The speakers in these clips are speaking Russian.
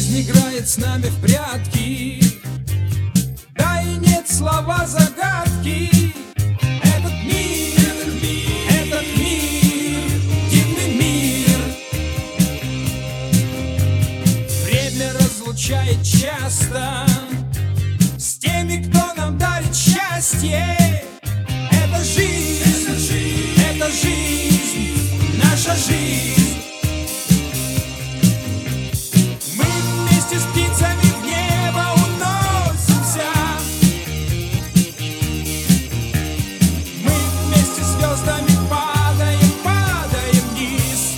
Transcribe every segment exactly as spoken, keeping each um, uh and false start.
Жизнь играет с нами в прятки, да и нет слова загадки. Этот мир, этот мир, этот мир, дивный мир. Время разлучает часто с теми, кто нам дарит счастье. Это жизнь, это жизнь, это жизнь, наша жизнь. С птицами в небо уносимся. Мы вместе с звездами падаем, падаем вниз.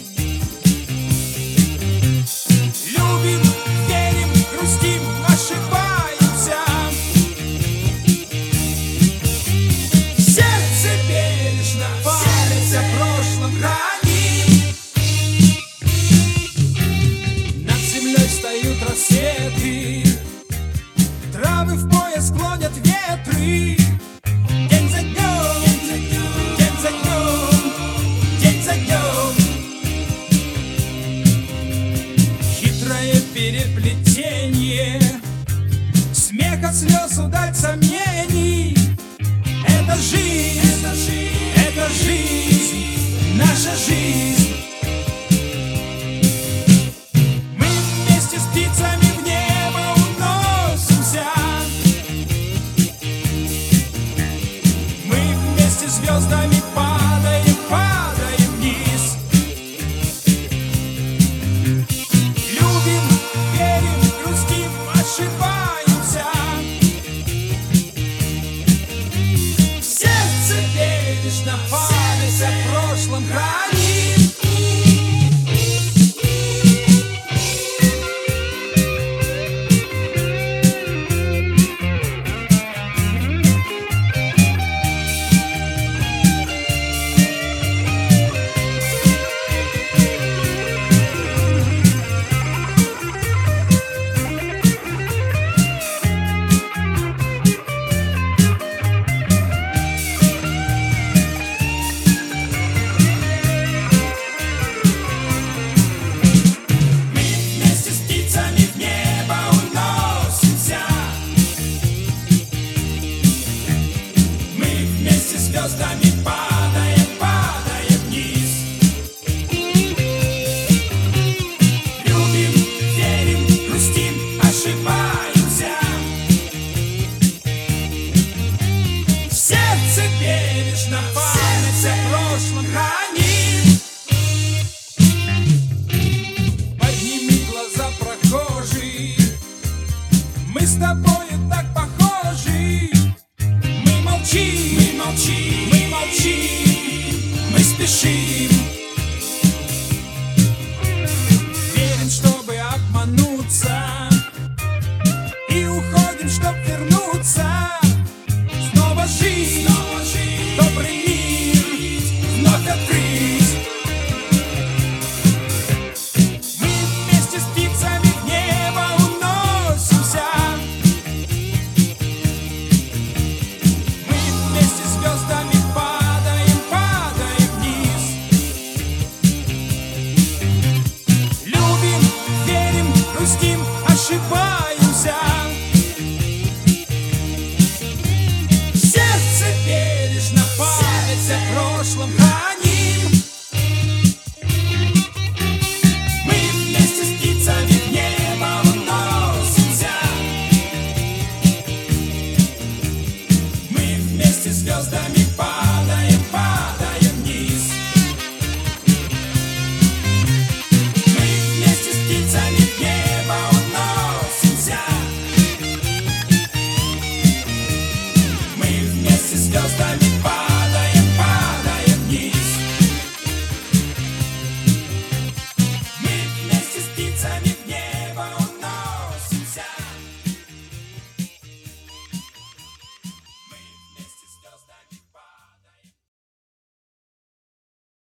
Любим, верим, грустим, ошибаемся. Сердце бережно палится в прошлом храним. Над землей встают рассветы, травы в пояс клонят ветры. День за днем, день за днем, день за днем. Хитрое переплетение смеха, слез, удать, сомнений. Это жизнь, это жизнь, это жизнь, наша жизнь. С птицами в небо уносимся. Мы вместе с звездами падаем, падаем вниз. Любим, верим, грустим, ошибаемся. Сердце бережно память о прошлом хранит. Звездами падаем, падаем вниз. Любим, верим, грустим, ошибаемся. В сердце бережно память о прошлом хранит. Подними глаза, прохожий, мы с тобою так похожи. Мы молчим, мы молчим, мы молчим, мы спешим. Верим, чтобы обмануться, и уходим, чтоб вернуться. Снова жизнь, снова жизнь, добрый мир вновь открыть. Мы вместе с птицами в небо уносимся. Звездами падаем, падаем вниз. Любим, верим, грустим, ошибаемся.